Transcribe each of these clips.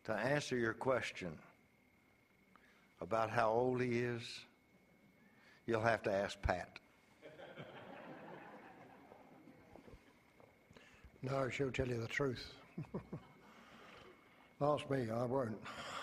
To answer your question about how old he is, you'll have to ask Pat. No, she'll tell you the truth. Ask me, I won't.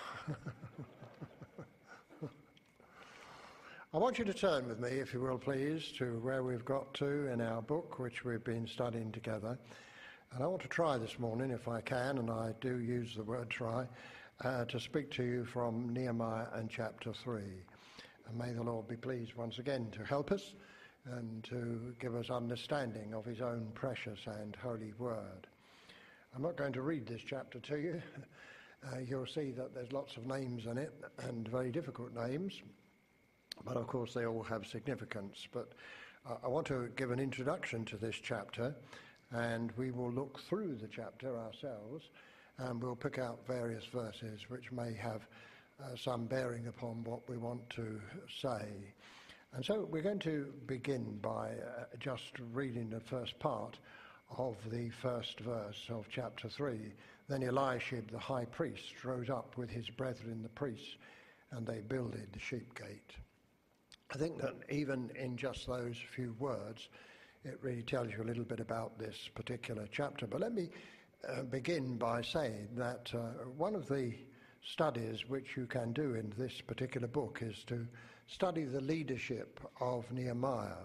I want you to turn with me, if you will please, to where we've got to in our book, which we've been studying together. And I want to try this morning, if I can, and I do use the word try, to speak to you from Nehemiah and chapter 3. And may the Lord be pleased once again to help us and to give us understanding of his own precious and holy word. I'm not going to read this chapter to you. You'll see that there's lots of names in it, and very difficult names. But of course they all have significance. But I want to give an introduction to this chapter, and we will look through the chapter ourselves, and we'll pick out various verses which may have some bearing upon what we want to say. And so we're going to begin by just reading the first part of the first verse of chapter 3. Then Eliashib the high priest rose up with his brethren the priests, and they builded the sheep gate. I think that even in just those few words, it really tells you a little bit about this particular chapter. But let me begin by saying that one of the studies which you can do in this particular book is to study the leadership of Nehemiah.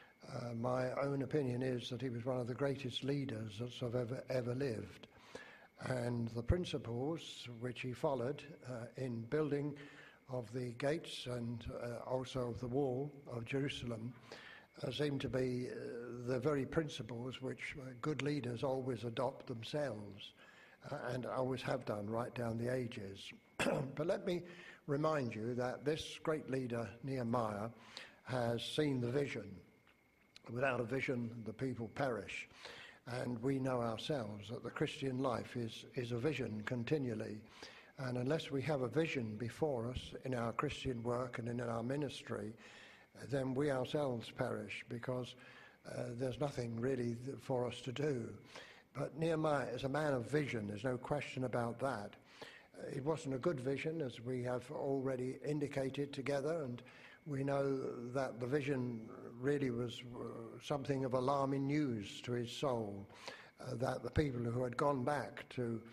My own opinion is that he was one of the greatest leaders that have ever lived. And the principles which he followed in building of the gates and also of the wall of Jerusalem seem to be the very principles which good leaders always adopt themselves and always have done right down the ages. But let me remind you that this great leader, Nehemiah, has seen the vision. Without a vision, the people perish. And we know ourselves that the Christian life is a vision continually. And unless we have a vision before us in our Christian work and in our ministry, then we ourselves perish, because there's nothing really for us to do. But Nehemiah is a man of vision, there's no question about that. It wasn't a good vision, as we have already indicated together, and we know that the vision really was something of alarming news to his soul, that the people who had gone back to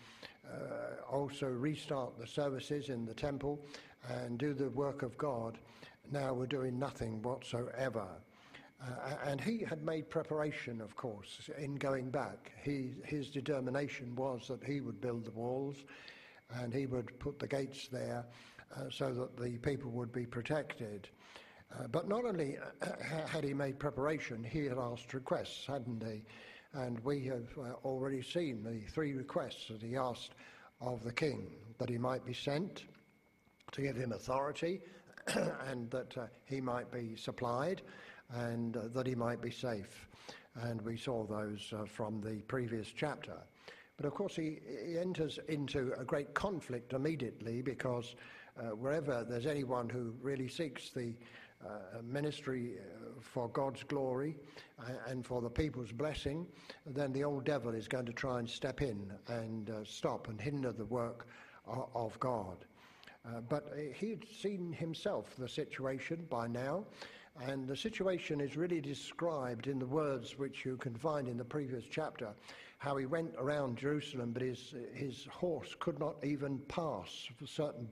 also restart the services in the temple and do the work of God now were doing nothing whatsoever. And he had made preparation, of course, in going back. His determination was that he would build the walls and he would put the gates there so that the people would be protected. But not only had he made preparation, he had asked requests, hadn't he? And we have already seen the three requests that he asked of the king: that he might be sent, to give him authority, and that he might be supplied, and that he might be safe. And we saw those from the previous chapter. But of course he enters into a great conflict immediately, because wherever there's anyone who really seeks the ministry for God's glory and for the people's blessing, then the old devil is going to try and step in and stop and hinder the work of God. But he'd seen himself the situation by now, and the situation is really described in the words which you can find in the previous chapter, how he went around Jerusalem, but his horse could not even pass for certain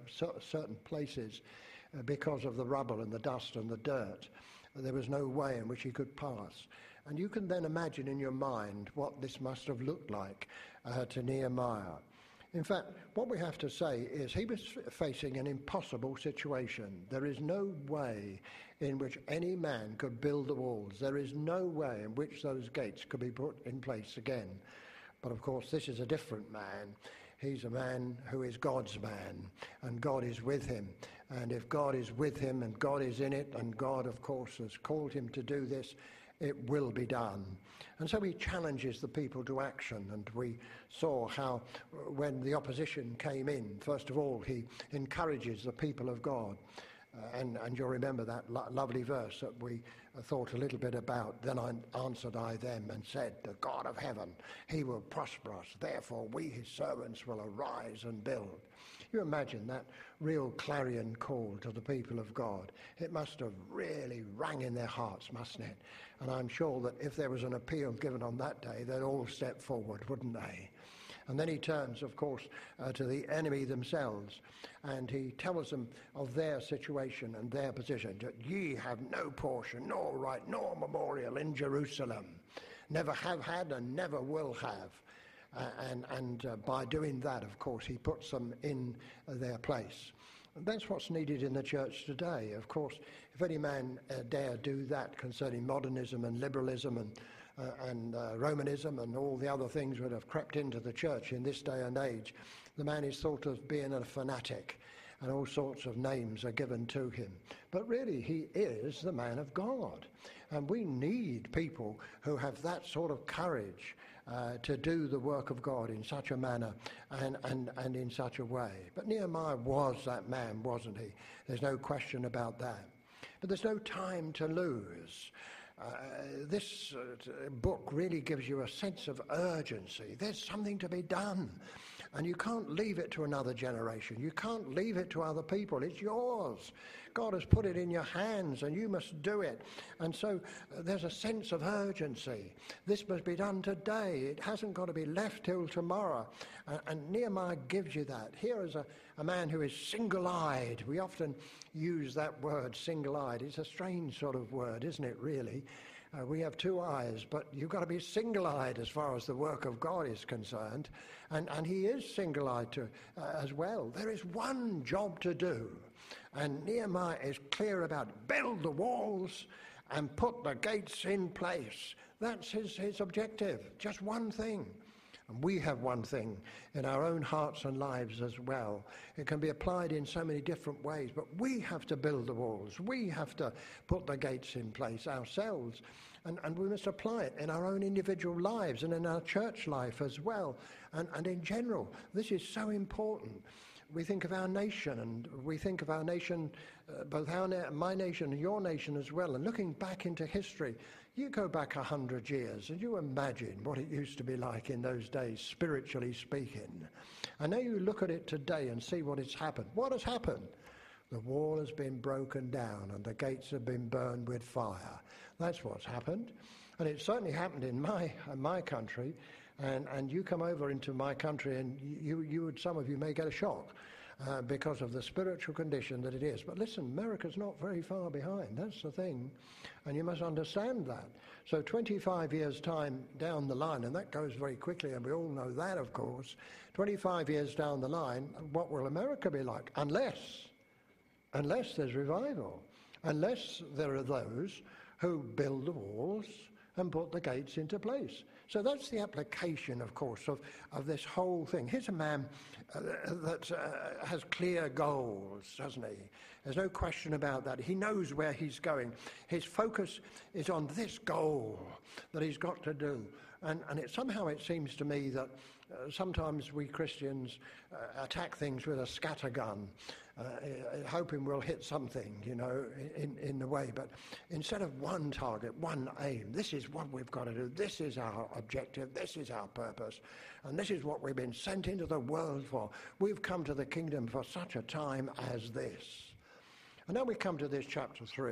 places because of the rubble and the dust and the dirt. There was no way in which he could pass. And you can then imagine in your mind what this must have looked like to Nehemiah. In fact, what we have to say is he was facing an impossible situation. There is no way in which any man could build the walls. There is no way in which those gates could be put in place again. But of course, this is a different man. He's a man who is God's man, and God is with him. And if God is with him and God is in it, and God, of course, has called him to do this, it will be done. And so he challenges the people to action. And we saw how when the opposition came in, first of all, he encourages the people of God And you'll remember that lovely verse that we thought a little bit about. Then answered I them and said, the God of heaven, he will prosper us. Therefore we, his servants, will arise and build. You imagine that real clarion call to the people of God. It must have really rang in their hearts, mustn't it? And I'm sure that if there was an appeal given on that day, they'd all step forward, wouldn't they? And then he turns, of course, to the enemy themselves, and he tells them of their situation and their position, that ye have no portion, nor right, nor memorial in Jerusalem, never have had and never will have. And by doing that, of course, he puts them in their place. And that's what's needed in the church today. Of course, if any man dare do that concerning modernism and liberalism and Romanism and all the other things that have crept into the church in this day and age, the man is thought of being a fanatic, and all sorts of names are given to him. But really, he is the man of God. And we need people who have that sort of courage to do the work of God in such a manner and in such a way. But Nehemiah was that man, wasn't he? There's no question about that. But there's no time to lose. This book really gives you a sense of urgency. There's something to be done. And you can't leave it to another generation. You can't leave it to other people. It's yours. God has put it in your hands and you must do it. And so there's a sense of urgency. This must be done today. It hasn't got to be left till tomorrow. And Nehemiah gives you that. Here is a man who is single-eyed. We often use that word, single-eyed. It's a strange sort of word, isn't it, really? We have two eyes, but you've got to be single-eyed as far as the work of God is concerned. And he is single-eyed as well. There is one job to do. And Nehemiah is clear about build the walls and put the gates in place. That's his objective, just one thing. And we have one thing in our own hearts and lives as well. It can be applied in so many different ways, but we have to build the walls. We have to put the gates in place ourselves. And we must apply it in our own individual lives and in our church life as well. And in general, this is so important. We think of our nation, and we think of our nation, both my nation and your nation as well. And looking back into history, you go back 100 years and you imagine what it used to be like in those days, spiritually speaking. And now you look at it today and see what has happened. What has happened? The wall has been broken down and the gates have been burned with fire. That's what's happened. And it certainly happened in my country. And you come over into my country and you would, some of you may get a shock because of the spiritual condition that it is. But listen, America's not very far behind. That's the thing. And you must understand that. So 25 years' time down the line, and that goes very quickly, and we all know that, of course. 25 years down the line, what will America be like? Unless there's revival. Unless there are those who build the walls and put the gates into place. So that's the application, of course, of this whole thing. Here's a man that has clear goals, doesn't he? There's no question about that. He knows where he's going. His focus is on this goal that he's got to do. And somehow it seems to me that sometimes we Christians attack things with a scattergun, hoping we'll hit something, in the way. But instead of one target, one aim, this is what we've got to do. This is our objective. This is our purpose. And this is what we've been sent into the world for. We've come to the kingdom for such a time as this. And now we come to this chapter 3.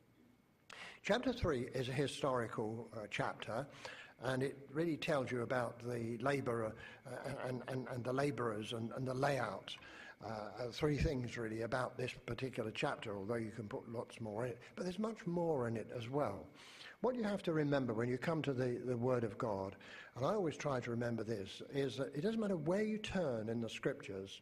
Chapter 3 is a historical chapter. And it really tells you about the labourer and the labourers and the layout. Three things really about this particular chapter, although you can put lots more in it. But there's much more in it as well. What you have to remember when you come to the Word of God, and I always try to remember this, is that it doesn't matter where you turn in the Scriptures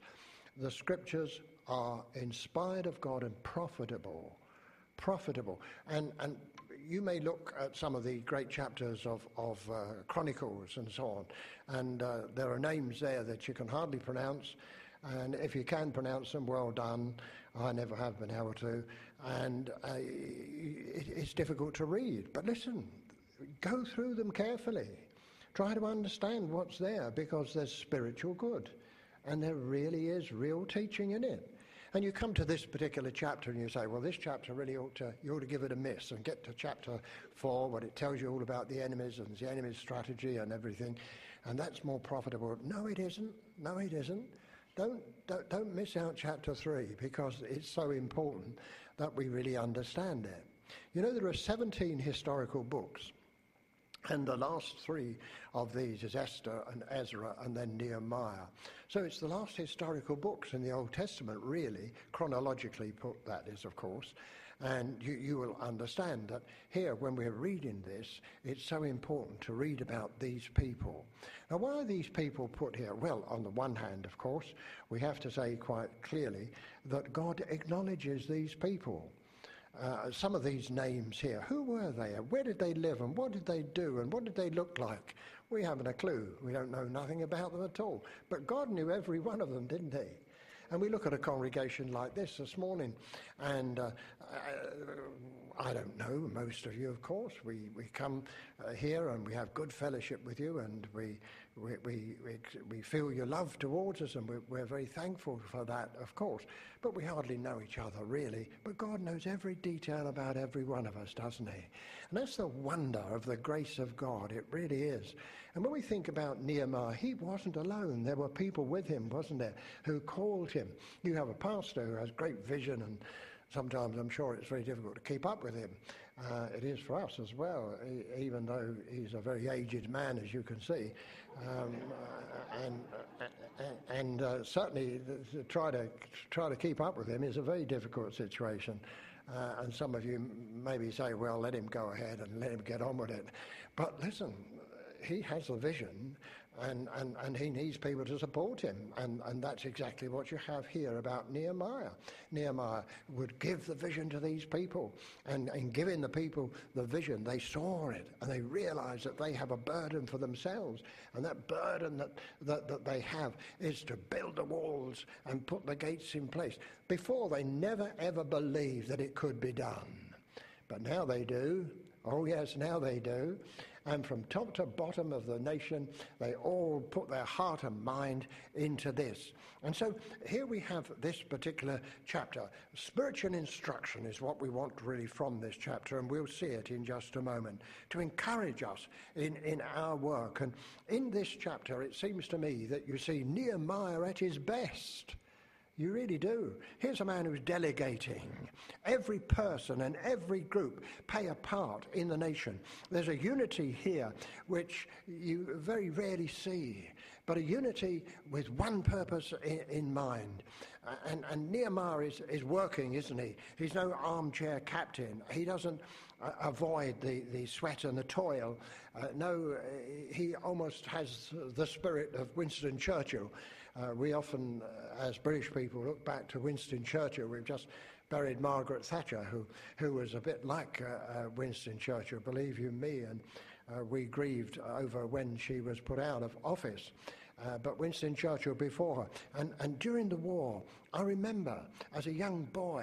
are inspired of God and profitable. And you may look at some of the great chapters of Chronicles and so on, and there are names there that you can hardly pronounce, and if you can pronounce them, well done. I never have been able to, and it's difficult to read. But listen, go through them carefully. Try to understand what's there, because there's spiritual good, and there really is real teaching in it. And you come to this particular chapter and you say, well, this chapter really you ought to give it a miss and get to chapter 4, where it tells you all about the enemies and the enemy's strategy and everything, and that's more profitable. No, it isn't. No, it isn't. Don't miss out chapter 3, because it's so important that we really understand it. You know, there are 17 historical books, and the last 3 of these is Esther and Ezra and then Nehemiah. So it's the last historical books in the Old Testament, really, chronologically put, that is, of course. And you will understand that here, when we're reading this, it's so important to read about these people. Now, why are these people put here? Well, on the one hand, of course, we have to say quite clearly that God acknowledges these people. Some of these names here, who were they? Where did they live? And what did they do? And what did they look like? We haven't a clue. We don't know nothing about them at all. But God knew every one of them, didn't he? And we look at a congregation like this morning, and I don't know, most of you, of course, we come here and we have good fellowship with you, and we feel your love towards us, and we're very thankful for that, of course. But we hardly know each other, really. But God knows every detail about every one of us, doesn't he? And that's the wonder of the grace of God. It really is. And when we think about Nehemiah, he wasn't alone. There were people with him, wasn't there, who called him. You have a pastor who has great vision, and sometimes I'm sure it's very difficult to keep up with him. It is for us as well, even though he's a very aged man, as you can see. And certainly to try to keep up with him is a very difficult situation. And some of you maybe say, well, let him go ahead and let him get on with it. But listen, he has a vision, and he needs people to support him. And that's exactly what you have here about Nehemiah. Nehemiah would give the vision to these people. And in giving the people the vision, they saw it, and they realized that they have a burden for themselves. And that burden that they have is to build the walls and put the gates in place. Before, they never, ever believed that it could be done. But now they do. Oh, yes, now they do. And from top to bottom of the nation, they all put their heart and mind into this. And so here we have this particular chapter. Spiritual instruction is what we want really from this chapter, and we'll see it in just a moment, to encourage us in our work. And in this chapter, it seems to me that you see Nehemiah at his best. You really do. Here's a man who's delegating. Every person and every group play a part in the nation. There's a unity here which you very rarely see, but a unity with one purpose in mind. And Nehemiah is working, isn't he? He's no armchair captain. He doesn't avoid the sweat and the toil. No, he almost has the spirit of Winston Churchill. We often, as British people, look back to Winston Churchill. We've just buried Margaret Thatcher, who was a bit like Winston Churchill, believe you me, and we grieved over when she was put out of office. But Winston Churchill before her. And during the war, I remember as a young boy,